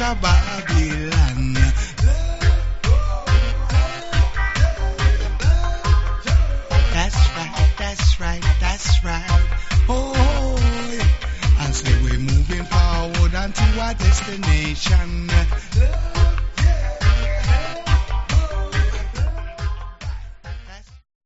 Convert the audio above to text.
of Babylon. That's right. Oh, I say we're moving forward unto our destination.